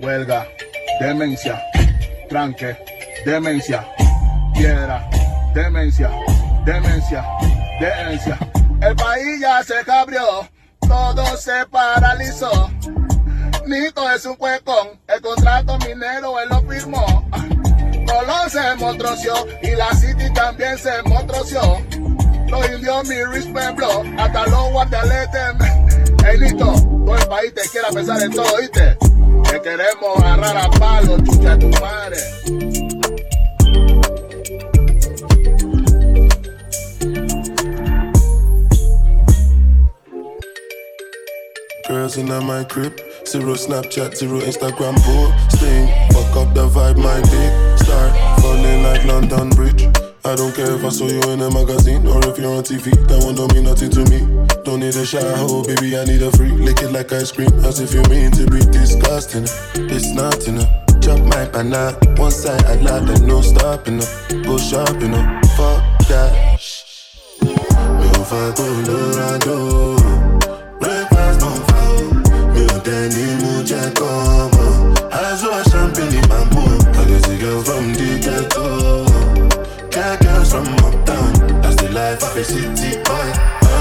huelga, demencia, tranque, demencia, piedra, demencia, demencia, demencia. El país ya se cabrió, todo se paralizó. Nito es un huecón, el contrato minero él lo firmó. Colón se montroció y la City también se montroció. Los indios mi respect blow, hasta los guardaletes. Ey Nito, todo el país te quiera pensar en todo, ¿oíste? Que queremos agarrar a palo, chucha tu madre. Girls in my crib, zero Snapchat, zero Instagram posting. Fuck up the vibe, my dick start falling like London Bridge. I don't care if I saw you in a magazine or if you're on TV, that one don't mean nothing to me. Don't need a shower, baby, I need a freak. Lick it like ice cream, as if you mean to be disgusting. It's not enough. Chop my banana, one side I lie, then no stopping up. Go shopping up, fuck that. Me on fire, Colorado. Breakfast on fire. Me on Danny Muja como. I saw a champagne in my mood. I guess a girl from the ghetto. Cat girls from uptown. That's the life of a city boy.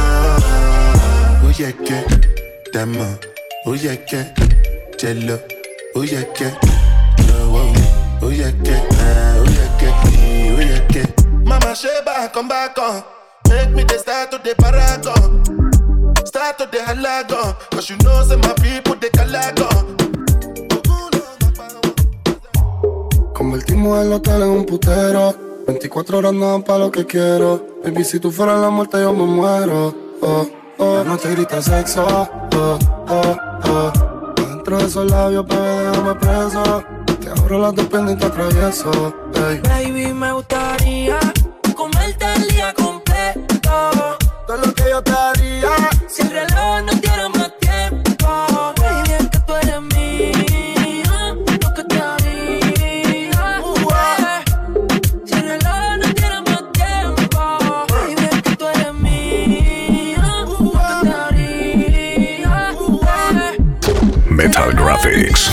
Oh yeah, que Dama. Oh yeah, que Jello. Oh yeah, que oh yeah, que oh yeah, que oh yeah, que Mama Sheba, come back on. Make me the start to the paragon. Start to the halagon. Cause you know say my people they calagon. Convertimos el hotel en un putero. 24 horas no dan pa' lo que quiero. Baby, si tú fueras la muerte yo me muero. Oh, oh, no te grita sexo. Oh, oh, oh. Dentro de esos labios, bebé, déjame preso. Te abro las dos piernas y te atravieso. Hey. Baby, me gustaría comerte el día completo. Todo lo que yo te haría. Si el reloj no tiene más tiempo. Baby, es que tú eres mía. Lo que te haría. Si el reloj no tiene más tiempo. Baby, es que tú eres mía. Lo que te haría. Metal Graphics.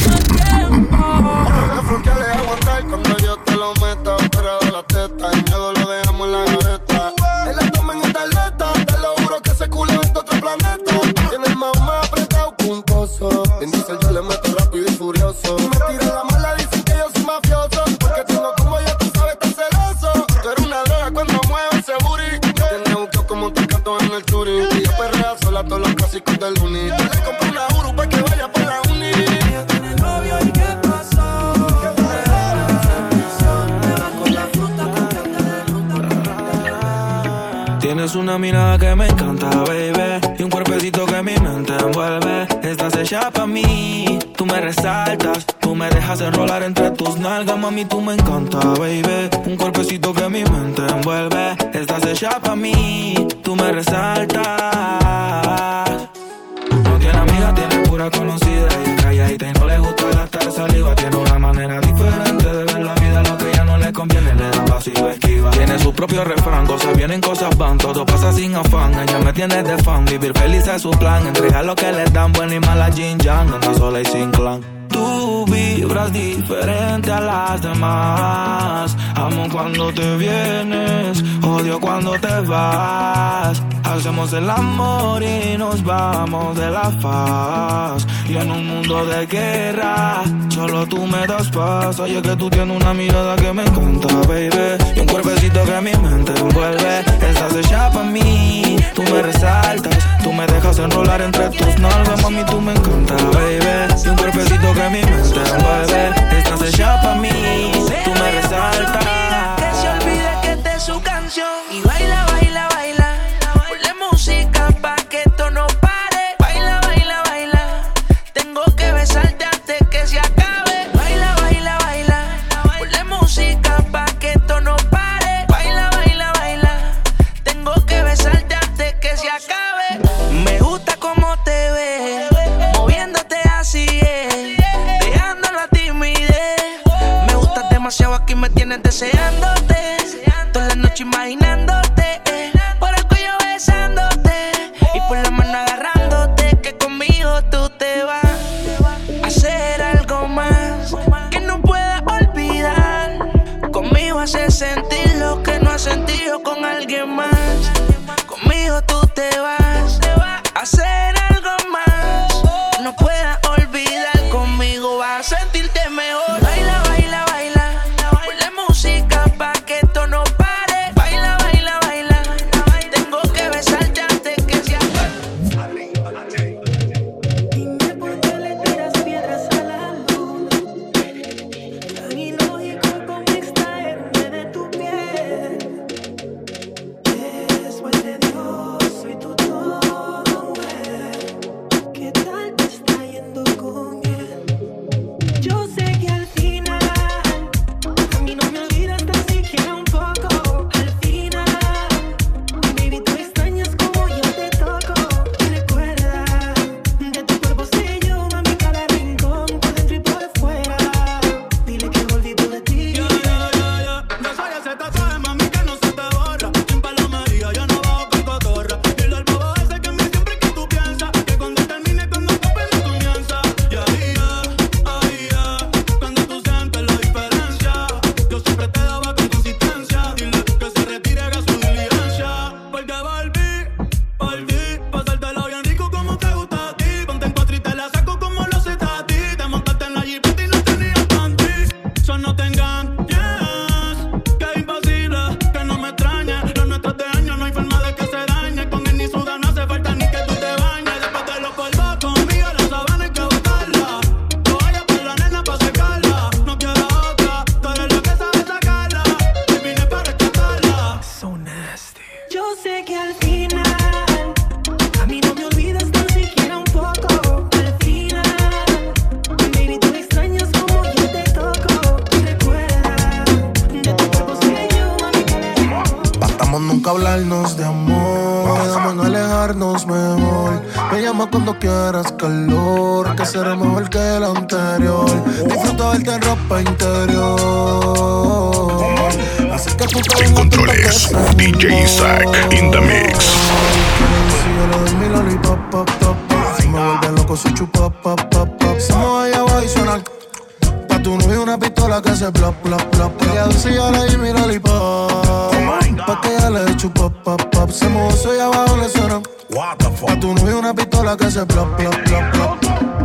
Cuando yo te lo meta, fuera de la teta, el miedo lo dejamos en la gaveta. En la toma en esta atleta, te lo juro que ese culo es de otro planeta. Tiene el más apretado, puntoso. En diesel yo le meto rápido y furioso. Y me tiran la mala, dicen que yo soy mafioso. Porque tengo como yo, tú sabes, tan celoso. Tú eres una droga cuando mueves ese booty. Tienes un tío como un tecato en el churi. Y yo perrea sola todos los clásicos del uni. Yo le compré una Uru pa' que vaya por la uni. Ella tiene novio y ¿qué pasó? Tienes una mirada que me encanta, baby, y un cuerpecito que mi mente envuelve. Estás hecha pa' mí, tú me resaltas, tú me dejas enrolar entre tus nalgas, mami, tú me encanta, baby. Un cuerpecito que mi mente envuelve. Estás hecha pa' mí, tú me resaltas. No tiene amiga, tiene pura conocida. Y es calladita y no le gusta gastar saliva. Tiene una manera diferente de ver la vida. Lo que ya no le conviene le da paso y lo esquiva. Tiene su propio refrán, cosas vienen, cosas van. Todo pasa sin afán, ella me tiene de fan. Vivir feliz es su plan, entregar lo que le dan. Buena y mala Jin Yang, anda sola y sin clan. Tú vibras diferente a las demás. Amo cuando te vienes, odio cuando te vas. Hacemos el amor y nos vamos de la faz. Y en un mundo de guerra, solo tú me das paz. Oye que tú tienes una mirada que me encanta, baby, y un cuerpecito que mi mente envuelve. Estás hecha pa' mí, tú me resaltas, tú me dejas enrolar entre tus nalgas, mami, tú me encanta, baby, y un cuerpecito que mi mente envuelve. Estás hecha pa' mí, tú me resaltas. Que se olvide que esta es su canción. Y baila, baila, baila. Ponle música pa' que esto no pare. Baila, baila, baila. Tengo que besarte antes que se acabe. Baila, baila, baila. Ponle música pa' que esto no pare. Baila, baila, baila. Tengo que besarte antes que se acabe. Me gusta cómo te ves, moviéndote así es, dejando la timidez. Me gustas demasiado, aquí me tienes deseándote. Toda la noche imaginándote, por el cuello besándote y por la mano agarrándote. Que conmigo tú te vas a hacer algo más. has sentido con alguien más. Conmigo tú te vas a hacer algo más. No puedas olvidar, conmigo vas a sentirte mejor. Baila, baila, baila, ponle música pa' que esto no pare. Baila, baila, baila, tengo que besarte antes que se acabe. Dime por qué le tiras piedras a la luna. Tan ilógico como extraerme de tu piel. Después de Dios soy tu todo, ¿qué tal te está yendo con él? Yo sé que al final a mí no me olvidas tan siquiera un poco. Al final, baby, tú extrañas como yo te toco. Recuerda, de tu cuerpo sé yo, mami, cada rincón, por dentro y por fuera. Dile que olvido de ti. Yo soy ese tatuaje, mami, que no se te borra. Sin palomería, yo no bajo con cotorra. Dile al bobo ese que me siempre que tú piensas. Que cuando termine, cuando tope no comienza. Y ahí cuando tú sientes la diferencia. Yo siempre te daba con consistencia. Dile que se retire, haga su diligencia. Porque volví, pasártelo bien rico como te gusta a ti. Ponte en cuatro y te la saco como lo haces a ti. Te montaste en la jipeta y no tenías panty. Son no te engañes, que es imposible que no me extrañe. Los nuestros de años no hay forma de que se dañe. Con él ni suda, no hace falta ni que tú te bañes. Después de los polvos conmigo, la sabana hay que botarla. No vayas por la nena pa' secarla. No quiero otra, tú eres la que sabe sacarla. Y vine para rescatarla. So nasty. Yo sé que al final a mí no me olvidas tan siquiera un poco. Al final, baby, tú extrañas como yo te toco. Recuerda, de tu cuerpo sé yo, mami, cada rincón. Bastamos nunca hablarnos de amor. Quedamos en alejarnos mejor. Me llama cuando quieras calor. Que será mejor que el anterior. Disfruta verte en ropa interior. Así que tú te En controles, DJ Isaac in the mix. Si yo le doy mi lollipop, pop, pop, pop. Si me vuelve loco, soy chupa, pop, pop, pop. Se mueve allá abajo y suena. Pa' tu novio una pistola que hace plop, plop, plop. Ella dulce y yo le di mi lollipop. Pa' que ella le chupa, pop, pop. Se mueve eso allá abajo le suena. Pa' tu novio una pistola que hace plop, plop, plop, plop.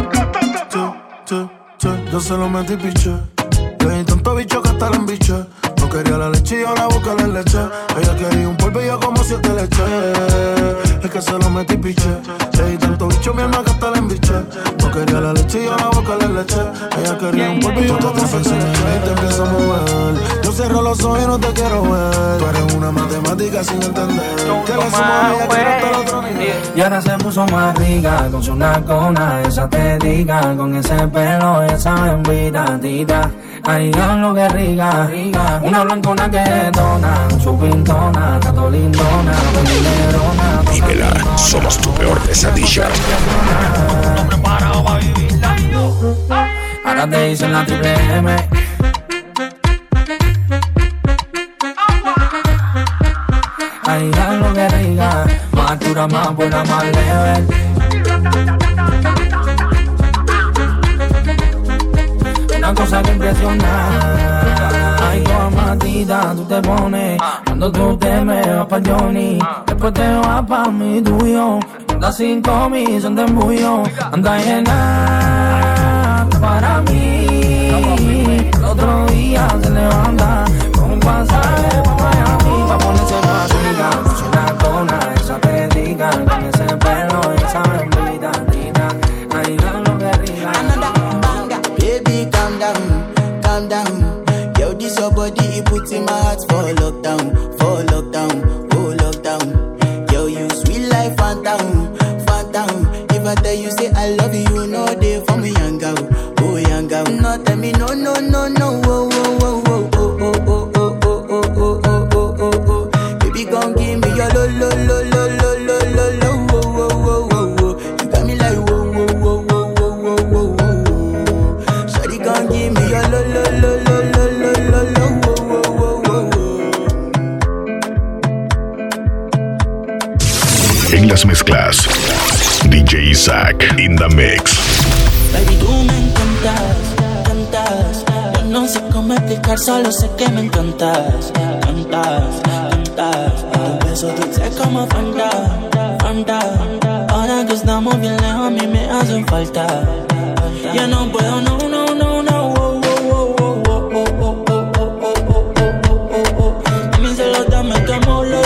Yo se lo metí piche. Le di tanto bicho que hasta la embiché. No quería la leche y yo la boca le leche. Ella quería un polvo y yo como 7 leche. Es que se lo metí piche. Le di tanto bicho mi alma que hasta la embiché. No quería la leche y yo la boca le leche. Ella quería un polvo y yo como 7 leche. Y te empiezo a mover. Yo cierro los ojos y no te quiero ver. Tú eres una matemática sin entender. Que la suma ella quiere hasta el otro nivel. Y ahora se puso más rica, con su nacona, esa te diga, con ese pelo, esa bembita, tita. Ay, lo que rica, una blancona que detona, su pintona, catolindona, belilerona. Vívela, somos tu peor pesadilla. Ahora te dicen la triple M. Ay, lo que rica, más dura, más buena, más leve. Una cosa que impresiona. Ay, toda matita tú te pones cuando tú te me vas pa' Johnny. Después te vas pa' mi tuyo. Andas 5,000, son de embullo. Anda llena para mí. El otro día se levanta con un pasaje pa' Miami. Pa' ponerse pasiga, con una cona, esa pedica. Con ese pelo, esa bembita, tita. Ay, lo que rica. Baby, calm down. Yo, this your body, it puts in my heart for lockdown, oh lockdown. Yo, you sweet life, phantom. If I tell you say I love you, you know they for me, young girl, oh young girl. No, tell me no, oh, oh, oh, oh, oh, oh, oh, oh, oh, oh, oh, oh, oh. Baby, gon' give me your lo, lo, lo, lo, lo, lo, lo, lo, oh, oh, oh, oh, oh. You got me like whoa, whoa, whoa, whoa, whoa, whoa, whoa. Shawty gon' give me your lo, lo, lo, lo, lo, lo, lo, lo, oh, oh, oh, oh. En las mezclas, DJ Isaac in the mix. Baby, tú me encantas. Yo no sé cómo cómo explicar, solo sé que me encantas. Cantas, cantas. Tu beso dulce como Fanta, Fanta. Ahora que estamos bien lejos, a mí me hacen falta. Ya no puedo, no, no, no, no. También se lo dame como lo,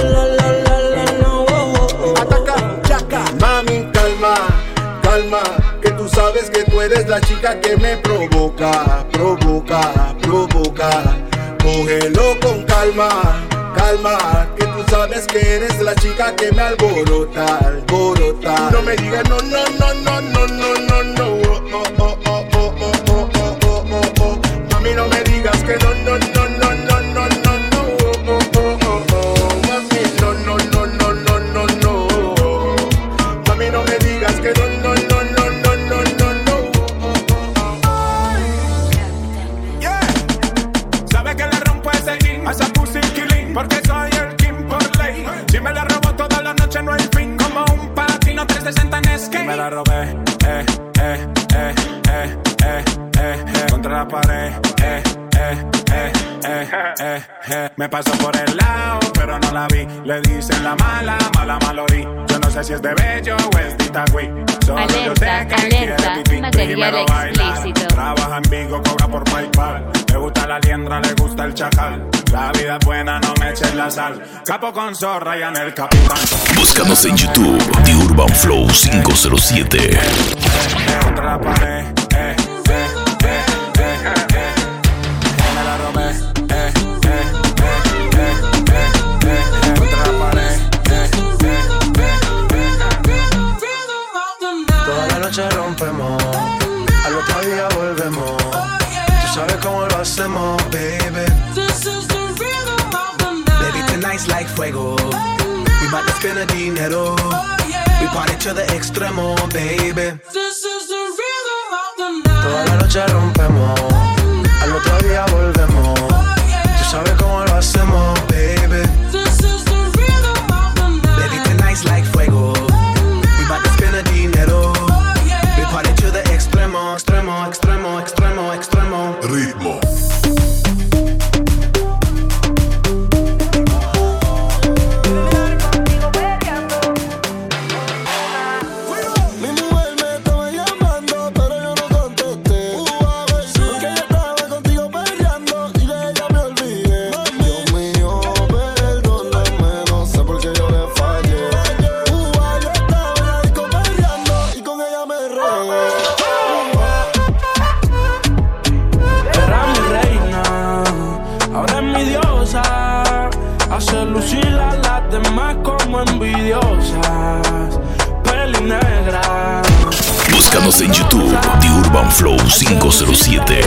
Ataca, chaca. Mami, calma, calma. Que tú sabes que tú eres la chica que me provoca, provoca, provoca. Cógelo con calma, calma. Que tú sabes que eres la chica que me alborota, alborota. No me digas no, no, no, no, no, no, no, no. Oh, oh, oh, oh, oh, oh, oh, oh, oh, oh. Mami, no me digas que no, no, no, no, no, no, no, no. Oh, oh, oh, oh. Mami, no, no, no, no, no, no, no. Mami, no me digas que no, no, no, no, no, no, no, no. Yeah. Sabe que le rompo ese in, a esa pussy killing, porque soy el king por ley. Si me la robo toda la noche no hay fin, como un patino 360 en skate. Me la robé, contra la pared, Me pasó por el lado, pero no la vi. Le dicen la mala, mala malorí. Yo no sé si es de Bello o es de Itagüí. Solo yo sé que quiere pipí, primero bailar. Trabaja en Vigo, cobra por PayPal. Le gusta la liendra, le gusta el chacal. La vida es buena, no me eches la sal. Capo con zorra y en el capitán. Búscanos en YouTube, The Urban Flow 507. Contra la pared, me la robé, contra la pared, Toda la noche rompemos, al otro día volvemos. Tú sabes cómo lo hacemos, baby. Baby, tonight's like fuego. We bout to spend the dinero. We party to the extremo, baby. Toda la noche rompemos, al otro día volvemos. Tú sabes cómo lo hacemos, baby. Baby, tonight's like fuego. We bout to spend the dinero. We party to the extremo, extremo, extremo, extremo, extremo. Ritmo. Búscanos en YouTube, The Urban Flow 507.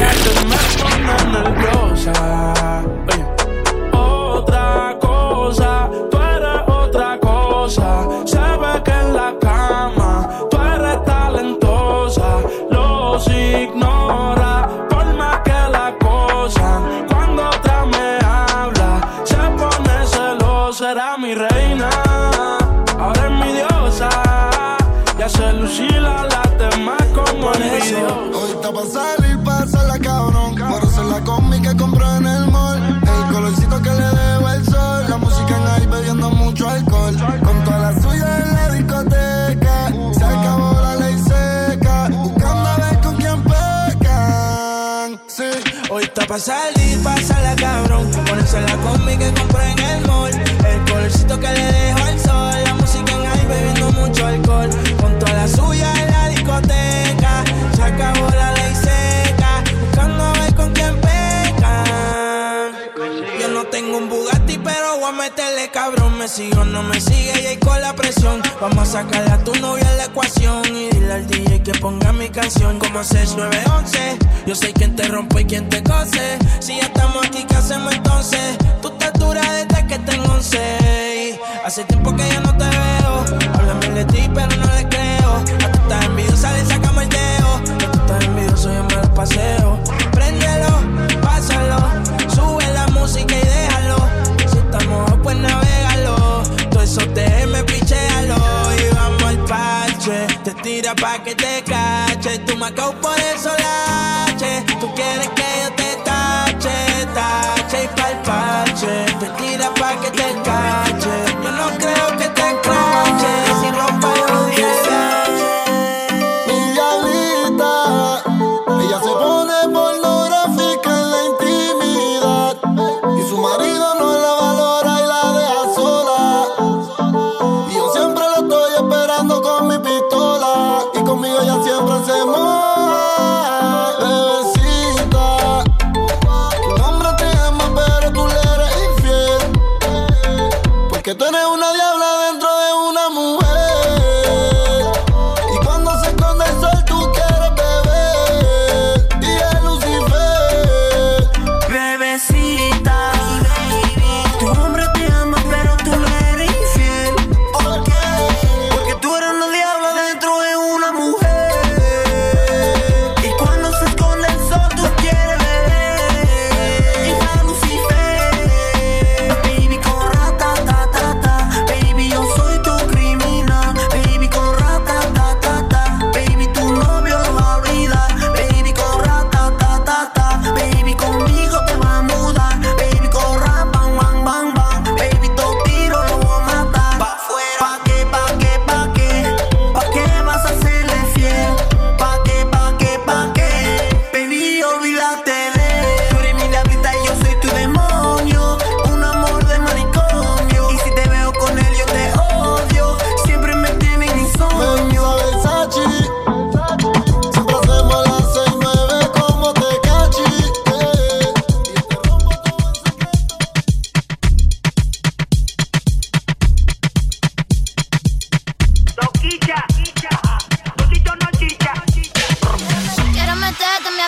Otra cosa, tú eres otra cosa. Se ve que en la cama tú eres talentosa. Los ignora por más que la cosa. Cuando otra me habla, se pone celosa. Era mi reina, ahora es mi diosa. Ya se lucila la demás como envidiosa. Hoy está pa' salir, pasarla cabrón. Por hacer la combi que compró en el mall. El colorcito que le dejo el sol. La música en ahí bebiendo mucho alcohol. Con toda la suya en la discoteca. Se acabó la ley seca. Buscando a ver con quién pecan. Sí. Hoy está pa' salir, pasarla cabrón. Ponerse la combi que compré en el mall. El colorcito que le dejo al sol. La música en ahí bebiendo mucho alcohol. Con toda la suya en la discoteca. Se acabó la ley seca. Buscando a ver con quién pecan. Yo no tengo un Bugatti, pero voy a meterle cabrón. Me sigo, no me sigue y ahí con la presión. Vamos a sacarle a tu novia en la ecuación. Y dile al DJ que ponga mi canción. Como 6911. Yo sé quién te rompe y quién te cose. Si ya estamos aquí, ¿qué hacemos entonces? Tú estás dura desde que tengo 11. Hace tiempo que ya no te veo. Háblame de ti, pero no le creo. A tú estás envidiosa, le sacamos el dedo. A tú estás envidioso, yo me lo paseo. Préndelo, pásalo. Sube la música y déjalo. Si estamos pues navégalo. Todo eso déjeme pichéalo. Y vamos al parche. Te tira pa' que te cache. Tú me acabo por el solache. Tú quieres que yo te tache.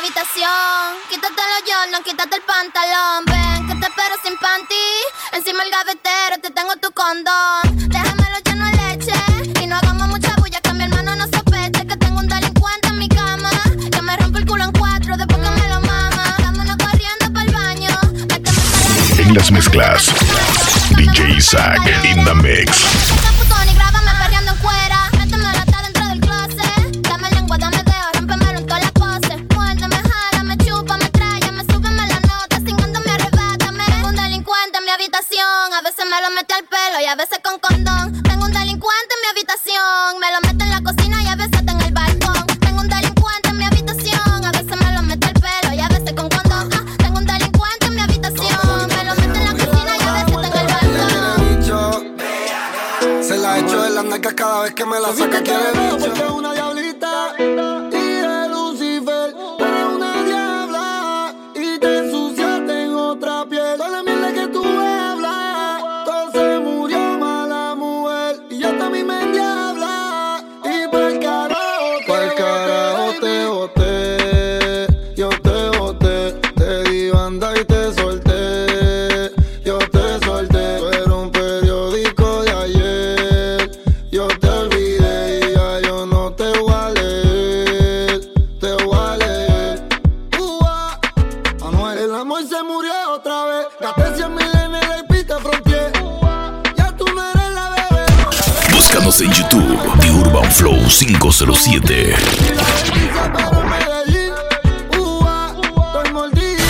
habitación. Quítatelo yo, no quítate el pantalón. Ven, que te espero sin panty. Encima el gavetero, te tengo tu condón. Déjamelo lleno de leche y no hagamos mucha bulla, que mi hermano no sospeche que tengo un delincuente en mi cama, que me rompe el culo en cuatro después que me lo mama. Vámonos corriendo pa'l baño. En las mezclas, DJ Isaac in the mix. Y grábame perreando en cuera. Métemelo hasta dentro del closet. Dame lengua, dame dedo, rómpemelo en todas las poses. Muérdeme, jálame, chúpame, tráyame, súbeme la nota, cingándome, arrebátame. Tengo un delincuente en mi habitación. A veces me lo mete al pelo y a veces con condón. Tengo un delincuente en mi habitación. Me lo mete en la cocina y a veces está en el balcón. Tengo un delincuente en mi habitación. A veces me lo mete al pelo y a veces con condón. Tengo un delincuente en mi habitación. Me lo mete en la cocina y a veces está en el balcón. Se la echo de las nalgas cada vez que me la saca, quiere bicho. Porque es una diablita y de Lucifer. Tú eres una diabla y te ensuciaste en otra piel. Toda la mierda que tú hablas, todo se murió mala mujer. Y ya hasta a mí me endiabla. Y pa'l carajo te boté. Yo te boté, te di banda y te solté. Yo te solté, tú eres un periódico de ayer. Yo te olvidé y ya yo no te voy a leer. Te voy a leer. Anuel, el amor se murió otra vez. Gasté 100,000 en el IP, te fronteé. Ya tú no eres la bebé. Búscanos en YouTube, The Urban Flow 507. Para Medellín, estoy mordido.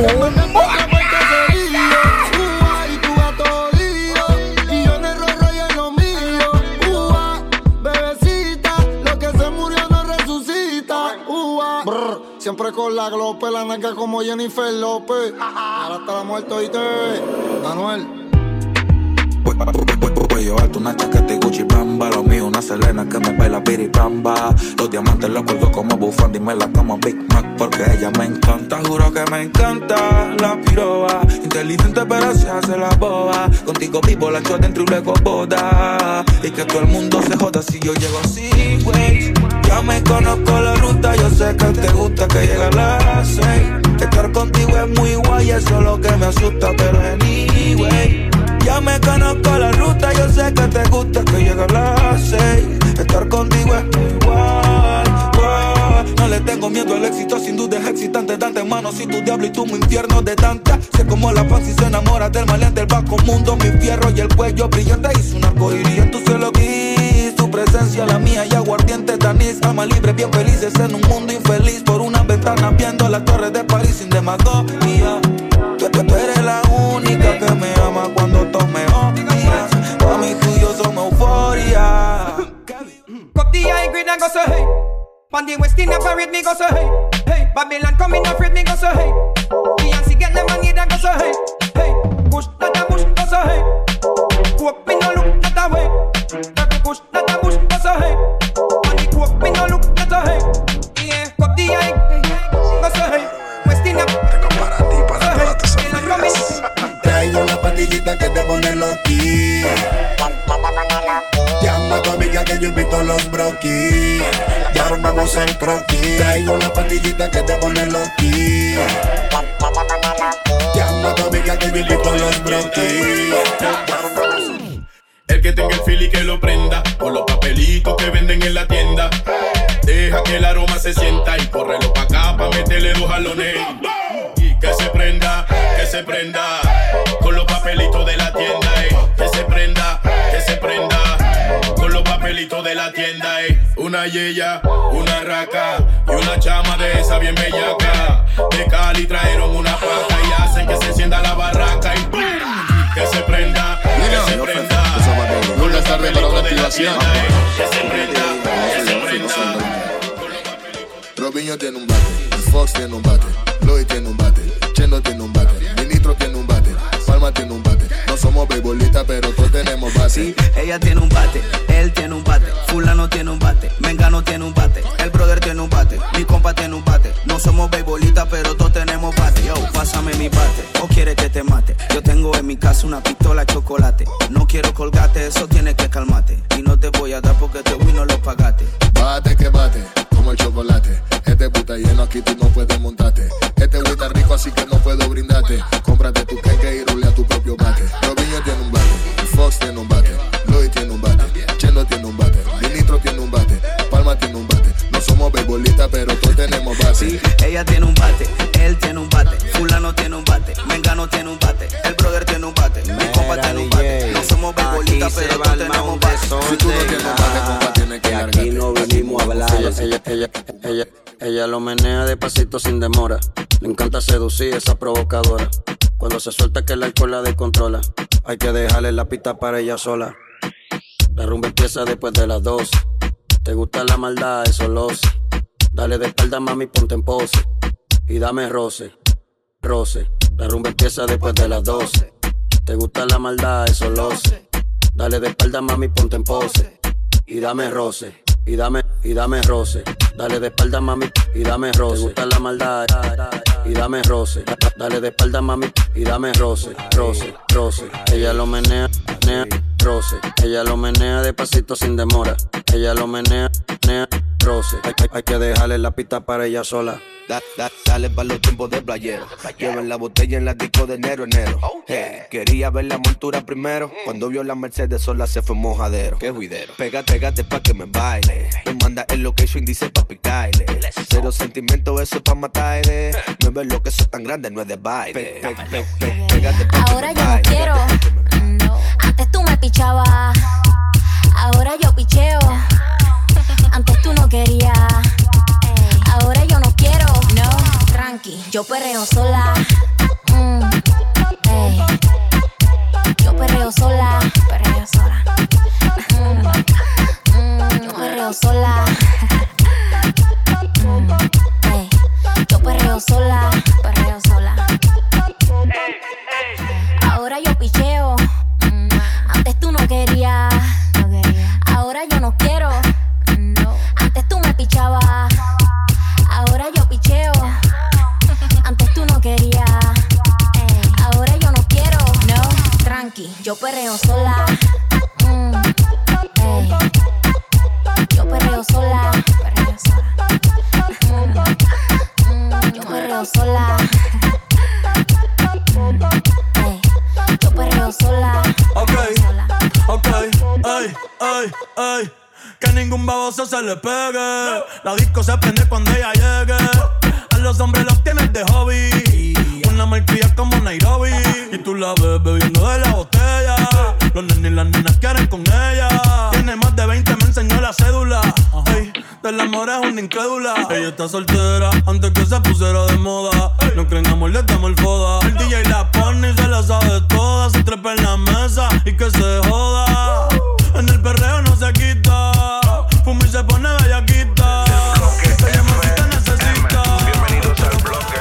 Y tu gato jodido. Y yo en el Rolls Royce en lo mío. Bebecita, lo que se murió no resucita. Siempre con la glope, la nalga como Jennifer López. Ahora está la muerte, oíste, Manuel. Voy a llevarte una chaqueta y Gucci Bamba. Lo mío una Selena que me baila piripamba. Los diamantes los cuelgo como bufanda y me la como Big Mac porque ella me encanta. Juro que me encanta la piroba. Inteligente pero se hace la boba. Contigo vivo la chota dentro y luego boda. Y que todo el mundo se joda si yo llego así, güey. Ya me conozco la ruta, yo sé que te gusta que llegue a las 6. Estar contigo es muy guay, eso es lo que me asusta, pero anyway. Ya me conozco la ruta, yo sé que te gusta que llegue a las 6. Estar contigo es muy guay, guay. No le tengo miedo al éxito, sin duda es excitante. De antemano, si tu diablo y tú mi infierno de tanta. Sé como la paz y se enamora del maleante, el bajo mundo, mi fierro y el cuello brillante. Hizo un arcoíris en tu cielo gris, tu presencia la mía y aguardiente tanís. Alma libre, bien felices en un mundo infeliz. Por una ventana viendo las torres de París sin demagogia. Tú eres la única que me ama cuando todos me odian. Pa' mí tú y yo somos euforia. Cup the high grade and go so hey. Pan the West Indian parade me go so hey. Hey, Babylon coming afraid me go so hey. Beyonce get them money and go so hey. Hey, push that a push go so hey. Cope me no look that a way. Every push that a push go so hey. And the cope me no look that a hey. Yeah, cup the high go so hey. West Indian. Traigo la pastillita que te pone loqui. Llama a tu amiga que yo invito a los broquis. Ya armamos el croquis. Traigo la pastillita que te pone loqui. Llama a tu amiga que yo invito a los broquis. El que tenga el feel y que lo prenda, con los papelitos que venden en la tienda. Deja que el aroma se sienta y córrelo pa' acá pa' meterle 2 jalones. Y que se prenda, con los papelitos de la tienda. Que se prenda, con los papelitos de la tienda. Una yeya, una raca y una chama de esa bien bellaca. De Cali trajeron una paca y hacen que se encienda la barraca. Y que se prenda, con los papelitos de la tienda. Que se prenda. Robinho tiene un bate, Fox tiene un bate, Lloyd tiene un bate, Chendo tiene un bate, Ministro tiene un bate, Palma tiene un bate. No somos beisbolistas, pero todos tenemos bate. Sí, ella tiene un bate, él tiene un bate, fulano tiene un bate, Mengano tiene un bate, el brother tiene un bate, mi compa tiene un bate. No somos beisbolistas, pero todos tenemos bate. Yo, pásame mi bate, o quieres que te mate. Yo tengo en mi casa una pistola de chocolate. No quiero colgarte, eso tienes que calmarte. Y no te voy a dar porque te win no lo pagaste. Bate que bate, como el chocolate. Este puta lleno aquí tú no puedes montarte. Este güey está rico, así que no puedo brindarte. Cómprate tu quenque y rolea tu propio bate. Robinho tiene un bate, Fox tiene un bate, Lloyd tiene un bate, Chendo tiene un bate, Dinitro tiene un bate, Palma tiene un bate. No somos beisbolistas, pero todos tenemos bate. Sí, ella tiene un bate, él tiene un bate, fulano tiene un bate, mengano tiene un bate, el brother tiene un bate, mi compa tiene un bate. No somos beisbolistas, pero todos tenemos bate. Si tú no tienes bate, compa, tienes que largarte. Aquí no vinimos a hablar. Ella lo menea despacito sin demora. Le encanta seducir esa provocadora. Cuando se suelta que el alcohol la descontrola. Hay que dejarle la pista para ella sola. La rumba empieza después de las 12. Te gusta la maldad, eso lo sé. Dale de espalda, mami, ponte en pose. Y dame roce, roce. La rumba empieza después de las 12. Te gusta la maldad, eso lo sé. Dale de espalda, mami, ponte en pose. Y dame roce. Y dame roce, dale de espalda mami, y dame roce. Te gusta la maldad, y dame roce. Dale de espalda mami, y dame roce, roce, roce. Ella lo menea, menea, roce. Ella lo menea despacito sin demora. Ella lo menea, menea, roce. Hay que dejarle la pista para ella sola. Dale pa' los tiempos de playero. Lleven la botella en la disco de enero. Hey, quería ver la montura primero. Cuando vio la Mercedes sola se fue mojadero. Qué juidero. Pégate pa' que me baile. Me manda el location, dice pa' picarle. Cero sentimiento, eso es pa' matarle. No ves lo que eso es tan grande, no es de baile. Pégate pa' ahora yo no quiero. Antes tú me pichabas. Ahora yo picheo. Antes tú no querías. Ahora yo no quiero. No, tranqui, yo perreo sola. Yo perreo sola. Perreo sola. Yo perreo sola. Yo perreo sola. Perreo sola. Ahora yo picheo. Antes tú no querías. Ahora yo no quiero. Antes tú me pichabas. Ahora yo picheo. Antes tú no querías. Ahora yo no quiero. No, tranqui, yo perreo sola. Yo perreo sola. Perreo sola. Yo perreo sola. Yo perreo sola. Ok, ay. Que ningún baboso se le pegue. La disco se prende cuando ella llegue. A los hombres los tienes de hobby. Una malcria como Nairobi. Y tú la ves bebiendo de la botella. Los nenes y las nenas quieren con ella. Tiene más de 20, me enseñó la cédula. Ey, del amor es una incrédula. Ella está soltera antes que se pusiera de moda. No creen amor, le damos el foda. El DJ la pone y se la sabe toda. Se trepa en la mesa y que se joda. En el perreo no se quita. Fuma y se pone bellaquita. Te llama si te necesita. Bienvenidos al bloque.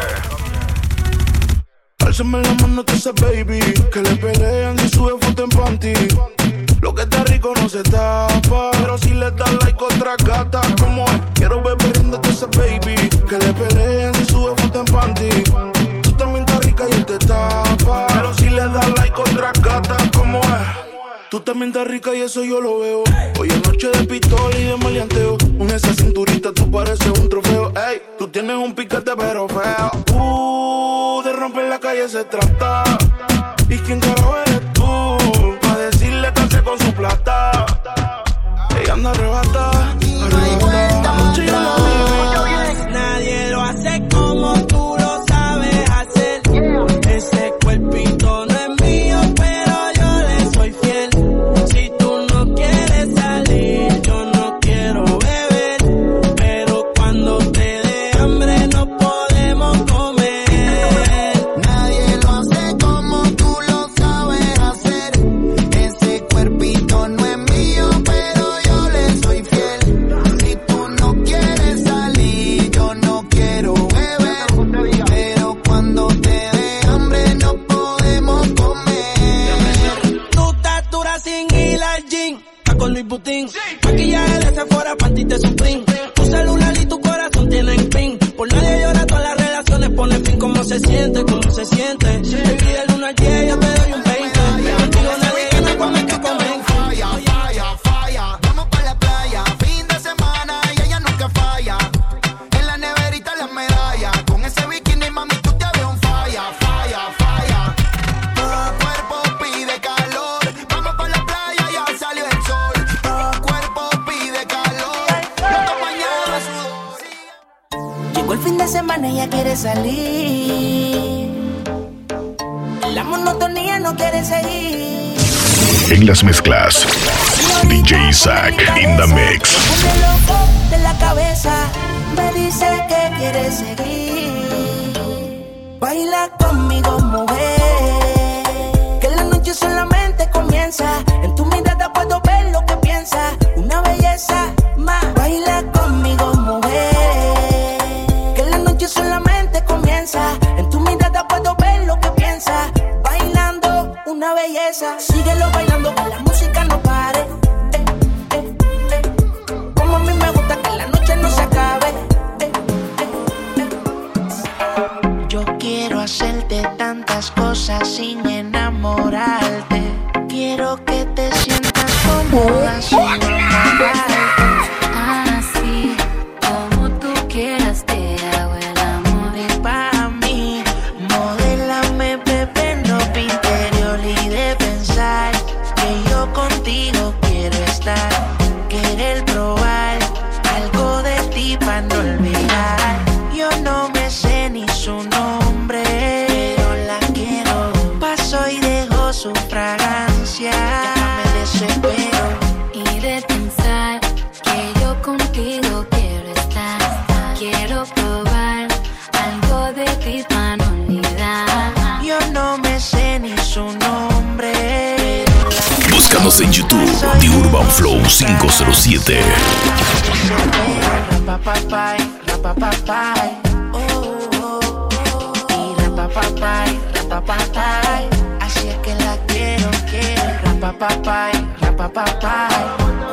Álzame la mano tú ese baby. Que le pelean si sube foto en panty. Lo que está rico no se tapa. Pero si le das like otra gata. Como es, quiero ver perdiéndote ese baby. Que le pelean si sube foto en panty. Tú también estás rica y él te tapa. Pero si le das like otra gata. Como es, tú también estás rica y eso yo lo veo. Hoy es noche de pistola y de maleanteo. Con esa cinturita tú pareces un trofeo. Ey, tú tienes un piquete pero feo. De romper la calle se trata. ¿Y quién carajo eres tú? Pa' decirle que hace con su plata. Ella anda arrebata. La noche yo la vivo. Nadie lo hace como tú lo sabes hacer. Ese cuerpito no es mío, pero yo le soy fiel. Si tú no quieres salir, yo no quiero beber. Pero cuando te dé hambre no podemos comer. Nadie lo hace como tú lo sabes hacer. Ese cuerpito no es mío, pero yo le soy fiel. Si tú no quieres salir, yo no quiero beber. Pero cuando te dé hambre no podemos comer. Tu estatura sin ir al gym, está con Luis Butín. Maquillaje de Sephora, panty de Supreme. Tu celular y tu corazón tienen pin. Por nadie llora, todas las relaciones ponen fin. ¿Cómo se siente? ¿Cómo se siente? Baby, del 1 al 10 yo te doy un 20. Contigo nadie gana cuando es que comen. Falla. Vamos pa' la playa, fin de semana y ella nunca falla. En la neverita las medallas. Llegó el fin de semana y ella quiere salir. La monotonía no quiere seguir. En las mezclas, DJ Isaac in the mix. Me loco de la cabeza, me dice que quiere seguir. Baila conmigo, mujer, que la noche solamente comienza. En tu mirada puedo ver lo que piensas, una belleza más. Baila conmigo, mujer, que la noche solamente comienza. En tu mirada puedo ver lo que piensas, bailando una belleza. Síguelo bailando, que la música no pare. Como a mí me gusta que la noche no se acabe. Yo quiero hacerte tantas cosas sin enamorarte. Quiero que te sientas cómoda sin amarte. Así como tú quieras te hago el amor. Y pa' mí, modélame, bebé, ropa interior y de pensar que yo contigo quiero estar. Querer probar algo de ti pa' no olvidar. Yo no me sé ni su nombre, pero la quiero. Paso y dejo su fragancia. Ya me desespero. Y de pensar que yo contigo quiero estar. Quiero probar algo de ti para no olvidar. Yo no me sé ni su nombre. Búscanos en YouTube, The Urban Flow 507. Rapapapay, rapapapay, y rapapapay, rapapapay. Así es que la quiero, rapapapay, rapapapay,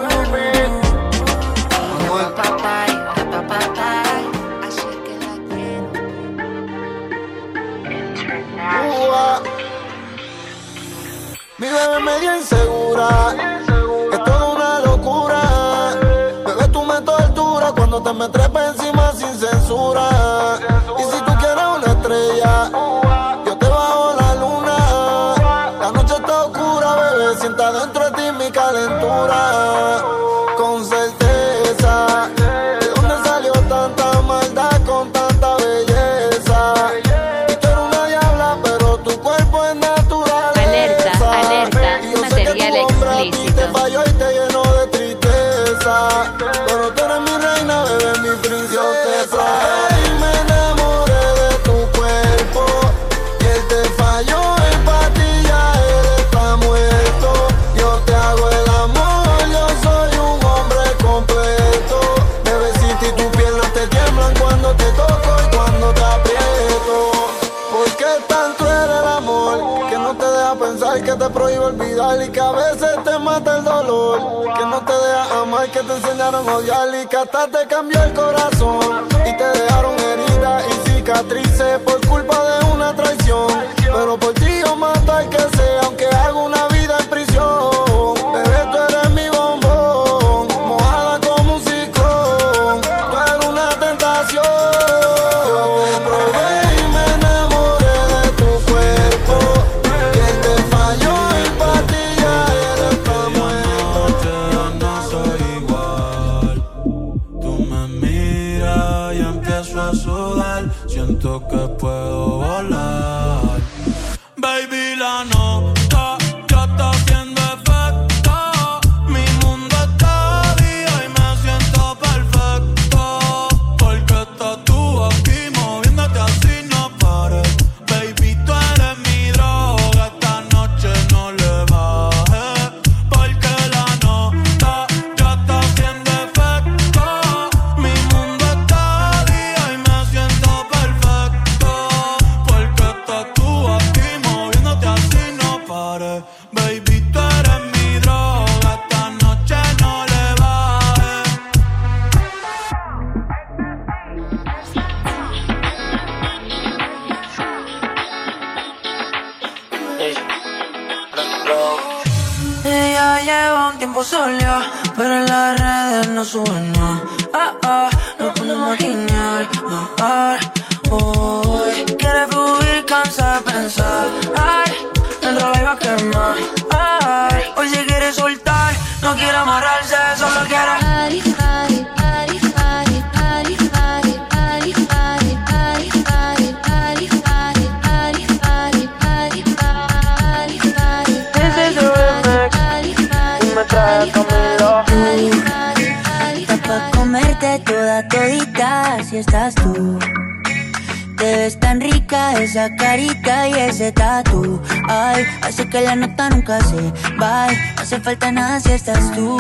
rapapapay, rapapapay. Así es que la quiero. Mi bebé medio insegura, es toda una locura. Bebé, tú me torturas cuando te me trepas encima sin censura. Y si tú quieres una estrella, yo te bajo la luna. La noche está oscura, bebé, sienta dentro de ti mi calentura. Con certeza, ¿de dónde salió tanta maldad con tanta belleza? Y tú eres una diabla, pero tu cuerpo es natural. Alerta, y yo sé material que tu hombre a ti explícito. te falló y te llenó de tristeza. Pero tú eres mi reina, bebé, mi princesa. Y me enamoré de tu cuerpo. Y él te falló y pa' ti ya él está muerto. Yo te hago el amor, yo soy un hombre completo. Bebecita, y tus piernas te tiemblan cuando te toco y cuando te aprieto. ¿Por qué tanto eres el amor? Que no te deja pensar, que te prohíbe olvidar y que a veces te mata el dolor. Que no te deja amar, que te enseñaron a odiar y que hasta te cambió el corazón. Y te dejaron heridas y cicatrices por culpa de una traición. Pero por ti yo mato al que sea, aunque haga una vida en prisión. Bebé, tú eres mi bombón, mojada como un ciclón. Tú eres una tentación. Yo te probé y me enamoré de tu cuerpo. Que él te falló y pa' ti ya él está muerto. Yo no soy igual. Tú me miras y empiezo a sudar. Siento que puedo volar. Baby, la nota ya está haciendo efecto. Mi mundo está vivo y me siento perfecto. Porque estás tú aquí moviéndote así no pares. Baby, tú eres mi droga, esta noche no le bajes. Porque la nota ya está haciendo efecto. Mi mundo está vivo y me siento perfecto. Porque estás tú aquí moviéndote así no pares. Baby, tú eres mi droga, esta noche no le bajes. Ella lleva un tiempo sola, pero en las redes no sube nada. No podemos guiñar. Hoy quiere fluir, cansa de pensar. El rabo iba a quemar. Hoy se quiere soltar, no quiere amarrarse, solo quiere. Party, party, party, party, party, party, party, party. estás tú. Te ves tan rica esa carita y ese tatu. Ay, hace que la nota nunca se va. No hace falta nada si estás tú.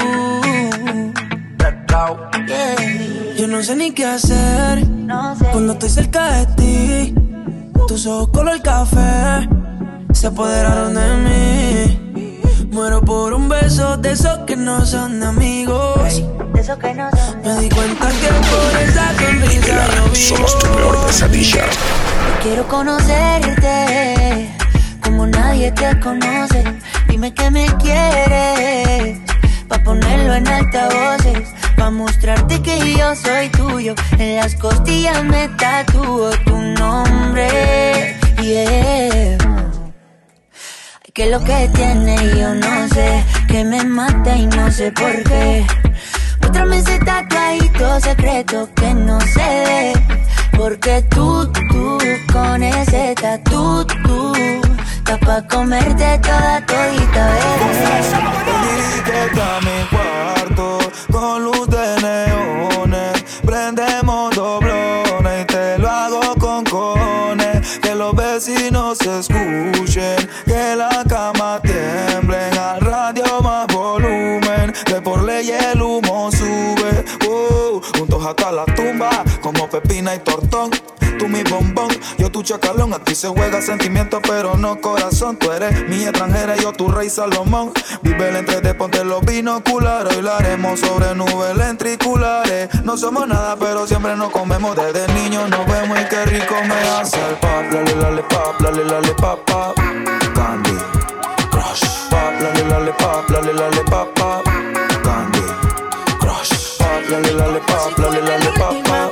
Yeah. Yo no sé ni qué hacer cuando estoy cerca de ti. Tus ojos color café se apoderaron de mí. Muero por un beso de esos que no son amigos. Me di cuenta que por esa sonrisa yo vivo. Somos tu peor pesadilla. Quiero conocerte como nadie te conoce. Dime que me quieres pa' ponerlo en altavoces, pa' mostrarte que yo soy tuyo. En las costillas me tatúo tu nombre. Yeah. ¿Qué es lo que tiene? Yo no sé, que me mata y no sé por qué. Muéstrame ese tatuadito secreto que no se ve. Porque tú, con ese tatu, estás pa' comerte toda todita, bebé. Directo a mi cuarto, con luz de neones. Prendemos doblones y te lo hago con cojones. Que los vecinos se escuchen, que la cama tiemble. Al radio más volumen, que por ley el humo sube. Juntos hasta la tumba, como Pepina y Tortón. Tú mi bombón, yo tu chacalón. A ti se juega sentimiento pero no corazón. Tú eres mi extranjera y yo tu rey Salomón. Vive el entre ponte los binoculares. Hoy lo haremos sobre nubes lentriculares. No somos nada pero siempre nos comemos. Desde niños nos vemos y qué rico me hace el pop. Lale pop, lale pop. Candy Crush. Pop, lale pop, lale pop. Candy Crush. Pop, lale pop, lale pop.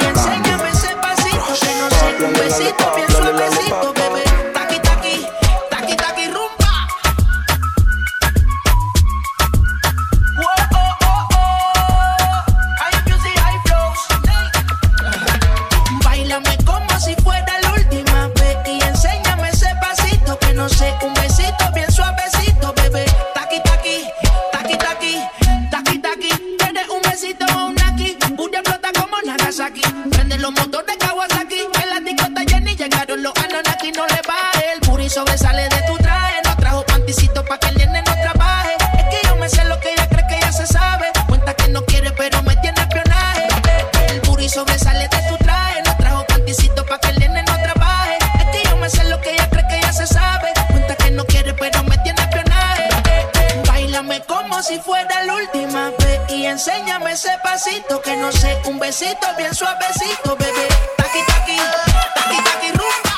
Un besito bien suavecito, bebé. Taqui, taqui, taqui, taqui, rumba. Whoa, oh, oh, oh. High music, high flows. Báilame como si fuera la última vez y enséñame ese pasito que no sé. Un besito bien suavecito, bebé. Taqui, taqui, taqui, taqui, taqui, taqui. Tienes un besito o un aquí. Una explota como Nagasaki. Prende los motores Kawasaki. Llegaron los Anunnaki, no le baje. El puri sobresale de tu traje. No trajo panticito pa' que el nene no trabaje. Es que yo me sé lo que ella cree que ya se sabe. Cuenta que no quiere pero me tiene espionaje. El puri sobresale de tu traje. No trajo panticito pa' que el nene no trabaje. Es que yo me sé lo que ella cree que ya se sabe. Cuenta que no quiere pero me tiene espionaje. Báilame como si fuera la última vez y enséñame ese pasito que no sé. Un besito bien suavecito, bebé. Taqui, taqui. Taqui, taqui, rumba.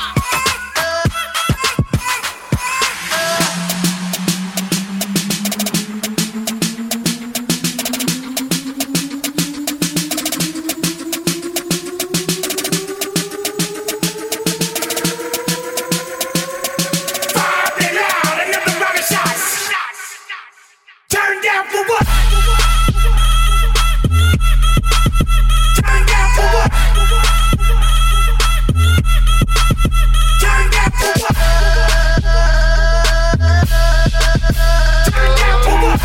Turn down for what? Turn down for what? Turn down for what? Turn down for what?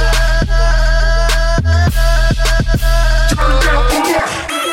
Turn down for what?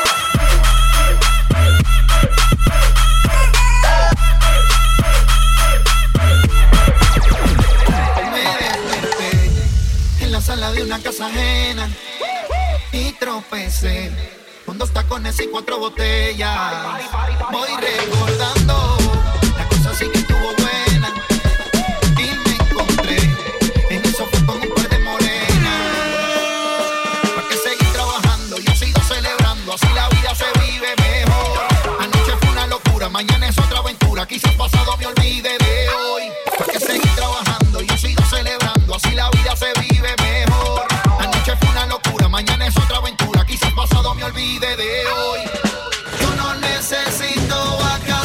En la sala de una casa ajena y tropecé con 2 tacones y 4 botellas. Voy recordando, la cosa sí que estuvo buena y me encontré en eso fue con un par de morenas. ¿Para qué seguir trabajando? Yo sigo celebrando, así la vida se vive mejor. Anoche fue una locura, mañana es otra aventura. Quizás pasado me olvide de hoy. ¿Para qué seguir trabajando? Yo sigo celebrando, así la vida se vive mejor. Anoche fue una locura, mañana es otra aventura. Quizás pasado me olvide de hoy. Yo no necesito vacaciones.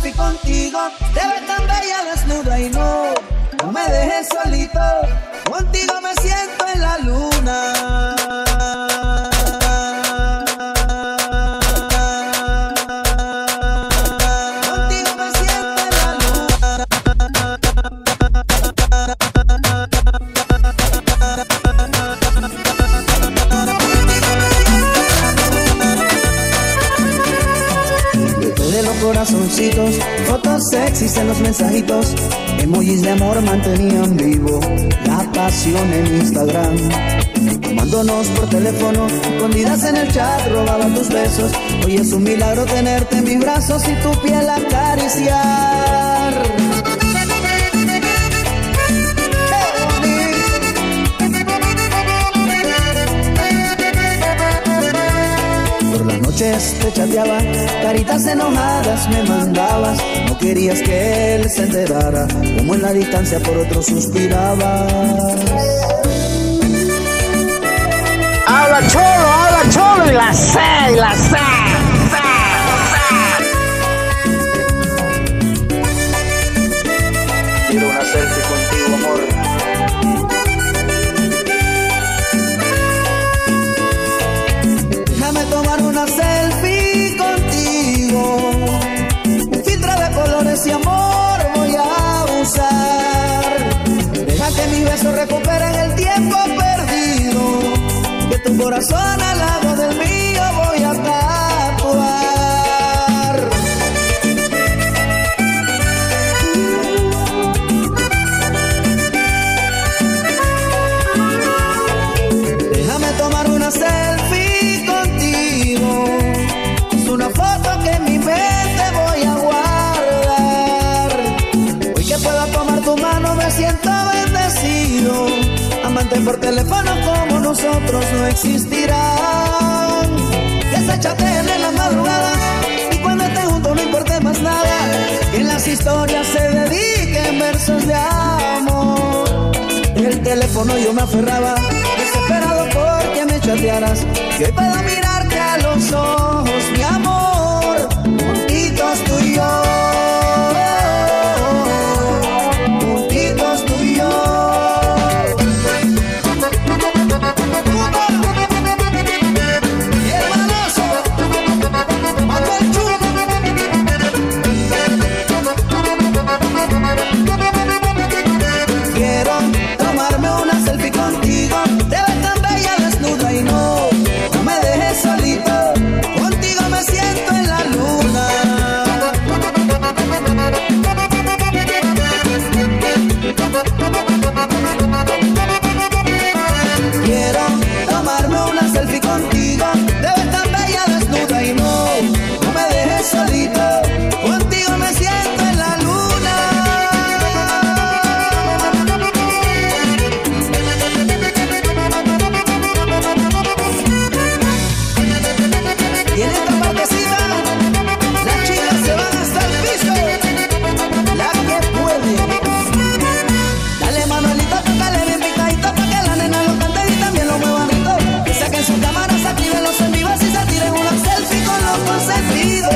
selfie contigo. Te ves tan bella desnuda y no me dejes solito. Contigo me siento en la luna. Corazoncitos, fotos sexys en los mensajitos, emojis de amor mantenían vivo la pasión en Instagram. Amándonos por teléfono, escondidas en el chat, robaba tus besos. Hoy es un milagro tenerte en mis brazos y tu piel acariciar. Por las noches te chateaba, caritas enojadas me mandabas. No querías que él se enterara, como en la distancia por otro suspirabas. Habla cholo y la sé. Quiero una selfie contigo, amor. Déjame tomar una selfie contigo. Un filtro de colores y amor voy a usar. Deja que mis besos recuperen el tiempo perdido. Que tu corazón al lado del mío voy a tatuar. Déjame tomar una selfie contigo. Es una foto que en mi mente voy a guardar. Hoy que pueda tomar tu mano me siento bendecido. Amante por teléfono como nosotros no existirán. Que se chateen en las madrugadas y cuando estén juntos no importe más nada. Que en las historias se dediquen versos de amor. El teléfono yo me aferraba, desesperado porque me chatearas. Que hoy puedo mirarte a los ojos, mi amor, juntitos tú y yo. Juntitos tú y yo. Quiero tomarme una selfie contigo. Te ves tan bella desnuda y no me dejes solito. Contigo me siento en la luna. Quiero tomarme una selfie contigo. Te ves tan bella desnuda y no me dejes solito. Contigo me siento en la luna. Y en esta partecita, las chicas se van hasta el piso. La que puede. Dale Manuelito, tócale bien picadito pa' que la nena lo cante y también lo mueva bonito. Que saquen sus cámaras, activen los en vivos y se tiren una selfie con los consentidos.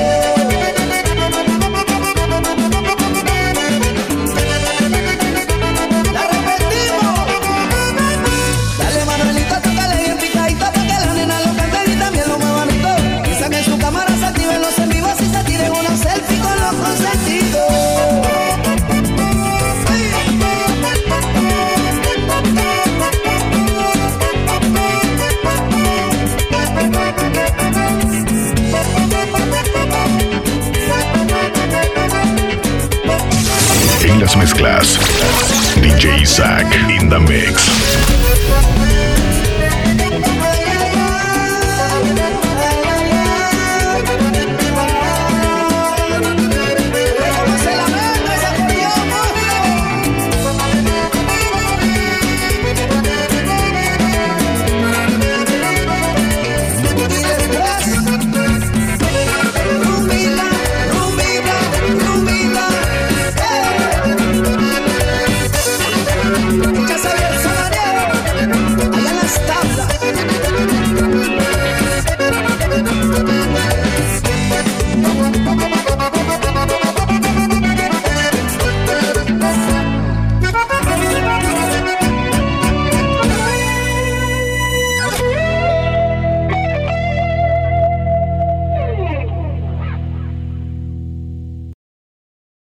La repetimos. Dale Manuelito, tócale bien picadito pa' que la nena lo cante y también lo mueva bonito. Que saquen sus cámaras, activen los en vivos y se tiren una selfie con los consentidos. En las mezclas, DJ Isaac in the mix.